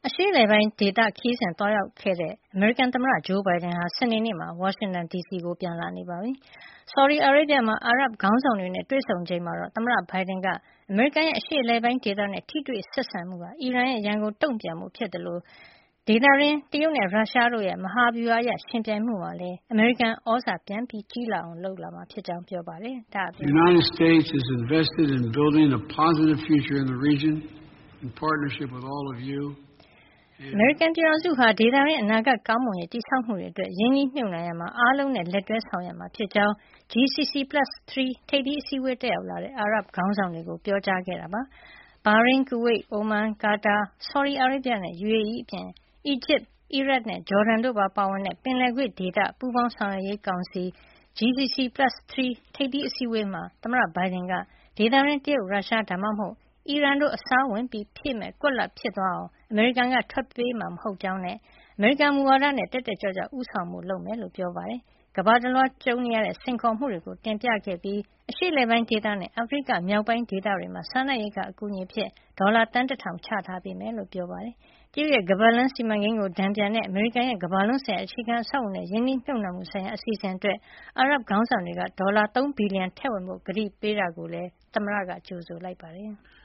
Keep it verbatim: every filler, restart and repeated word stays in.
အရှေ့အလယ်ပိုင်းဒေသခရီးစဉ်သွားရောက်ခဲ့တဲ့အမေရိကန်သမ္မတဂျိုးဘိုင်ဒန်ဟာစနေနေ့မှာဝါရှင်တန်ဒီစီကိုပြန်လာနေပါပြီ။ဆော်ဒီအာရေဗျမှာအာရပ်ခေါင်းဆောင်တွေနဲ့တွေ့ဆုံချိန်မှာတော့သမ္မတဘိုင်ဒန်ကအမေရိကန်ရဲ့အရှေ့အလယ်ပိုင်းဒေသနဲ့ထိတွေ့ဆက်ဆံမှုဟာအီရန်ရဲ့ရန်ကုန်တုံ့ပြန်မှုဖြစ်တယ်လို့ဒေသရင်းတရုတ်နဲ့ရုရှားတို့ရဲ့မဟာဗျူဟာအရရှင်ပြိုင်မှုမှာလည်းအမေရိကန်ဩဇာပြန်ပြီးကြီးလာအောင်လုပ်လာမှာဖြစ်ကြောင်းပြောပါတယ်။ဒါ့အပြင် The United States is invested in building a positive future in the region in partnership with all of you. အမေရိကန်ပြည်ထောင်စုဟာဒေသရင်းအနာဂတ်ကောင်းမွန်ရေးတည်ဆောက်မှုတွေအတွက်ရင်းနှီးမြှုပ်နှံရမှာအားလုံးနဲ့လက်တွဲဆောင်ရွက်မှာဖြစ်ကြောင်း ဂျီ စီ စီ plus ၃ ထိပ်သီးအစည်းအဝေးတက်ရောက်လာတဲ့အာရပ်ခေါင်းဆောင်တွေကိုပြောကြားခဲ့တာပါ။ဘာရိန်း၊ကူဝိတ်၊အိုမန်၊ကာတာ၊ဆော်ဒီအာရေဗျနဲ့ ယူအေအီး အပြင်အီဂျစ်၊အီရတ်နဲ့ဂျော်ဒန်တို့ပါပါဝင်တဲ့ပင်လယ်ကွေ့ဒေသပူးပေါင်းဆောင်ရွက်ရေးကောင်စီ ဂျီ စီ စီ plus ၃ ထိပ်သီးအစည်းအဝေးမှာသမ္မတဘိုင်ဒန်ကဒေသရင်းတရုတ်၊ရုရှားဒါမှမဟုတ်အီရန်တို့အစားဝင်ပြီးဖြည့်မဲ့ကွက်လပ်ဖြစ်သွားအောင်အမေရိကန်ကထွက်ပေးမှာမဟုတ်ကြောင်းနဲ့အမေရိကန်မူဝါဒနဲ့တက်တက်ကြွကြွဦးဆောင်မှုလုပ်မယ်လို့ပြောပါတယ်။ကမ္ဘာတလွှားကြုံနေရတဲ့စိန်ခေါ်မှုတွေကိုတင်ပြခဲ့ပြီးအရှေ့အလယ်ပိုင်းဒေသနဲ့အာဖရိကမြောက်ပိုင်းဒေသတွေမှာစားနပ်ရိက္ခာအကူအညီအဖြစ်ဒေါ်လာသန်းတထောင်ချထားပေးမယ်လို့ပြောပါတယ်။တရုတ်ရဲ့ကမ္ဘာလမ်းစီမံကိန်းကိုတန်ပြန်တဲ့အမေရိကန်ရဲ့ကမ္ဘာလုံးဆိုင်ရာအခြေခံအဆောက်အအုံနဲ့ယင်းနှိမ့်မြှုပ်နှံမှုဆိုင်ရာအစီအစဉ်အတွက်အာရပ်ခေါင်းဆောင်တွေကဒေါ်လာသုံးဘီလီယံထည့်ဝင်ဖို့ကတိပေးတာကိုလည်းသမ္မတကကြိုဆိုလိုက်ပါတယ်။